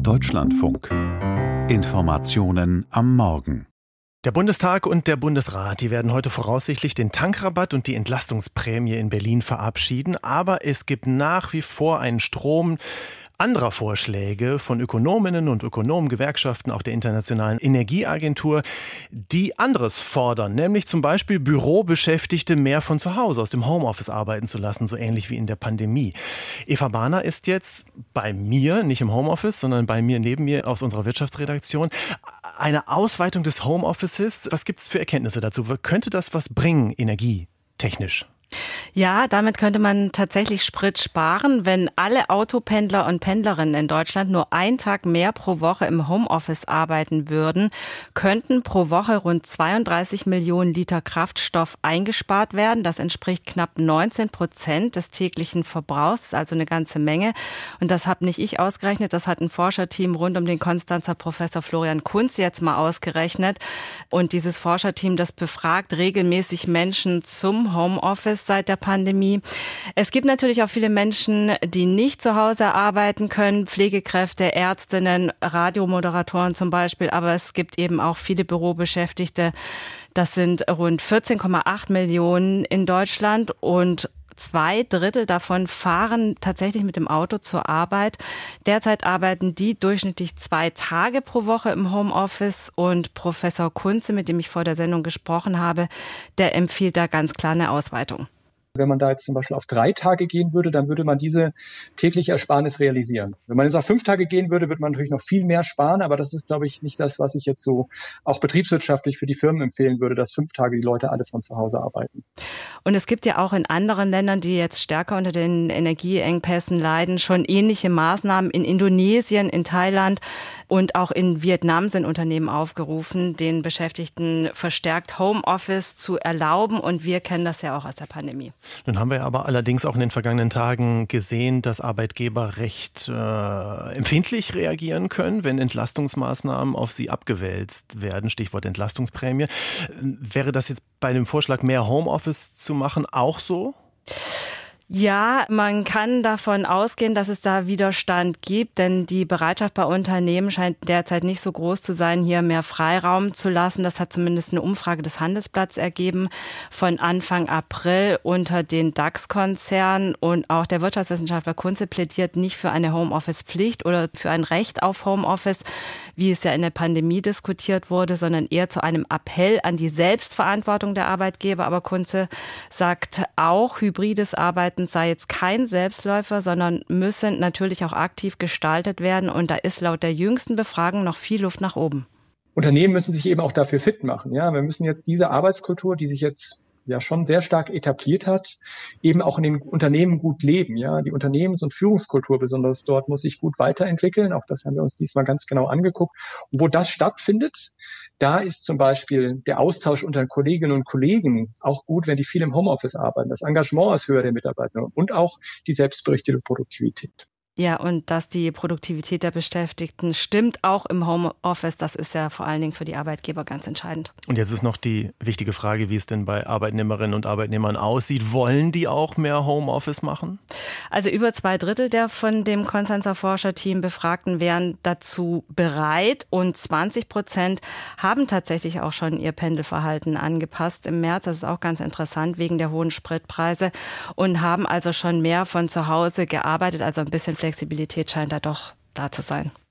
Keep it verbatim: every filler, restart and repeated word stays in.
Deutschlandfunk. Informationen am Morgen. Der Bundestag und der Bundesrat, die werden heute voraussichtlich den Tankrabatt und die Entlastungsprämie in Berlin verabschieden. Aber es gibt nach wie vor einen Strom anderer Vorschläge von Ökonominnen und Ökonomen, Gewerkschaften, auch der Internationalen Energieagentur, die anderes fordern, nämlich zum Beispiel Bürobeschäftigte mehr von zu Hause aus dem Homeoffice arbeiten zu lassen, so ähnlich wie in der Pandemie. Eva Bahner ist jetzt bei mir, nicht im Homeoffice, sondern bei mir neben mir aus unserer Wirtschaftsredaktion. Eine Ausweitung des Homeoffices, was gibt es für Erkenntnisse dazu? Könnte das was bringen, energietechnisch? Ja, damit könnte man tatsächlich Sprit sparen, wenn alle Autopendler und Pendlerinnen in Deutschland nur einen Tag mehr pro Woche im Homeoffice arbeiten würden, könnten pro Woche rund zweiunddreißig Millionen Liter Kraftstoff eingespart werden. Das entspricht knapp neunzehn Prozent des täglichen Verbrauchs, also eine ganze Menge. Und das habe nicht ich ausgerechnet, das hat ein Forscherteam rund um den Konstanzer Professor Florian Kunz jetzt mal ausgerechnet. Und dieses Forscherteam, das befragt regelmäßig Menschen zum Homeoffice seit der Pandemie. Es gibt natürlich auch viele Menschen, die nicht zu Hause arbeiten können, Pflegekräfte, Ärztinnen, Radiomoderatoren zum Beispiel, aber es gibt eben auch viele Bürobeschäftigte. Das sind rund vierzehn Komma acht Millionen in Deutschland und Zwei Drittel davon fahren tatsächlich mit dem Auto zur Arbeit. Derzeit arbeiten die durchschnittlich zwei Tage pro Woche im Homeoffice und Professor Kunze, mit dem ich vor der Sendung gesprochen habe, der empfiehlt da ganz klar eine Ausweitung. Wenn man da jetzt zum Beispiel auf drei Tage gehen würde, dann würde man diese tägliche Ersparnis realisieren. Wenn man jetzt auf fünf Tage gehen würde, würde man natürlich noch viel mehr sparen, aber das ist, glaube ich, nicht das, was ich jetzt so auch betriebswirtschaftlich für die Firmen empfehlen würde, dass fünf Tage die Leute alle von zu Hause arbeiten. Und es gibt ja auch in anderen Ländern, die jetzt stärker unter den Energieengpässen leiden, schon ähnliche Maßnahmen. In Indonesien, in Thailand und auch in Vietnam sind Unternehmen aufgerufen, den Beschäftigten verstärkt Homeoffice zu erlauben. Und wir kennen das ja auch aus der Pandemie. Nun haben wir aber allerdings auch in den vergangenen Tagen gesehen, dass Arbeitgeber recht äh, empfindlich reagieren können, wenn Entlastungsmaßnahmen auf sie abgewälzt werden. Stichwort Entlastungsprämie. Wäre das jetzt bei dem Vorschlag, mehr Homeoffice zu machen, auch so? Ja, man kann davon ausgehen, dass es da Widerstand gibt, denn die Bereitschaft bei Unternehmen scheint derzeit nicht so groß zu sein, hier mehr Freiraum zu lassen. Das hat zumindest eine Umfrage des Handelsblatts ergeben von Anfang April unter den DAX-Konzernen. Und auch der Wirtschaftswissenschaftler Kunze plädiert nicht für eine Homeoffice-Pflicht oder für ein Recht auf Homeoffice, wie es ja in der Pandemie diskutiert wurde, sondern eher zu einem Appell an die Selbstverantwortung der Arbeitgeber. Aber Kunze sagt auch, hybrides Arbeiten sei jetzt kein Selbstläufer, sondern müssen natürlich auch aktiv gestaltet werden. Und da ist laut der jüngsten Befragung noch viel Luft nach oben. Unternehmen müssen sich eben auch dafür fit machen. Ja, wir müssen jetzt diese Arbeitskultur, die sich jetzt ja schon sehr stark etabliert hat, eben auch in den Unternehmen gut leben. Ja, die Unternehmens- und Führungskultur besonders dort muss sich gut weiterentwickeln. Auch das haben wir uns diesmal ganz genau angeguckt. Und wo das stattfindet, da ist zum Beispiel der Austausch unter Kolleginnen und Kollegen auch gut, wenn die viel im Homeoffice arbeiten. Das Engagement ist höher der Mitarbeiter und auch die selbstberichtete Produktivität. Ja, und dass die Produktivität der Beschäftigten stimmt, auch im Homeoffice, das ist ja vor allen Dingen für die Arbeitgeber ganz entscheidend. Und jetzt ist noch die wichtige Frage, wie es denn bei Arbeitnehmerinnen und Arbeitnehmern aussieht. Wollen die auch mehr Homeoffice machen? Also über zwei Drittel der von dem Konstanzer Forscherteam Befragten wären dazu bereit und zwanzig Prozent haben tatsächlich auch schon ihr Pendelverhalten angepasst im März. Das ist auch ganz interessant wegen der hohen Spritpreise und haben also schon mehr von zu Hause gearbeitet, also ein bisschen Flexibilität scheint da doch da zu sein.